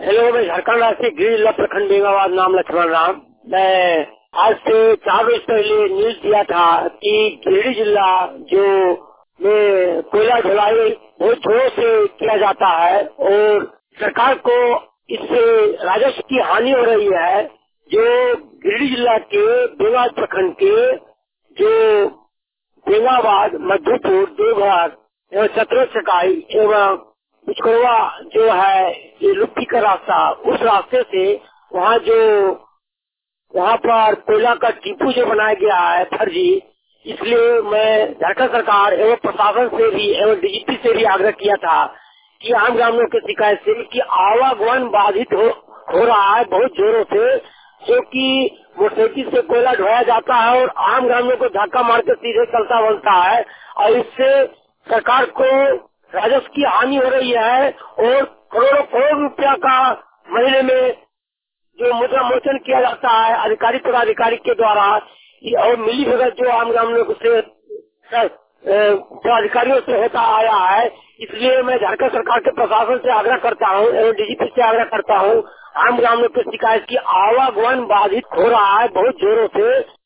Hello, मैं झारखंड राज्य गिरिडीह जिला प्रखंड बेंगाबाद, नाम लक्ष्मण राम। मैं आज से 4 रोज पहले न्यूज दिया था कि गिरिडीह जिला जो में कोयला ढुलाई बहुत जोरों से किया जाता है और सरकार को इससे राजस्व की हानि हो रही है। जो गिरिडीह जिला के बेंगाबाद प्रखंड के जो बेंगाबाद, मधुपुर, देवघर एवं चतरा चकाई एवं बिचकरवा जो है ये लुप्ती का रास्ता, उस रास्ते से वहाँ पर कोयला का डिपो जो बनाया गया है फर्जी, इसलिए मैं झारखंड सरकार एवं प्रशासन से भी एवं डीजीपी से भी आग्रह किया था कि आम ग्रामीणों की शिकायत से कि आवागमन बाधित हो रहा है बहुत जोरों से, जो कि मोटरसाइकिल से कोयला ढोया जाता है और आम ग्रामीणों को धक्का मार के सीधे चलता बनता है और इससे सरकार को राजस्व की हानि हो रही है और करोड़ों करोड़ रुपया का महीने में जो मुद्रा मोचन किया जाता है अधिकारी पदाधिकारी के द्वारा और मिली भगत जो आम ग्रामीणों से अधिकारियों से होता आया है। इसलिए मैं झारखंड सरकार के प्रशासन से आग्रह करता हूँ एवं डीजीपी से आग्रह करता हूँ, आम ग्रामीणों की शिकायत की आवागमन बाधित हो रहा है बहुत जोरों से।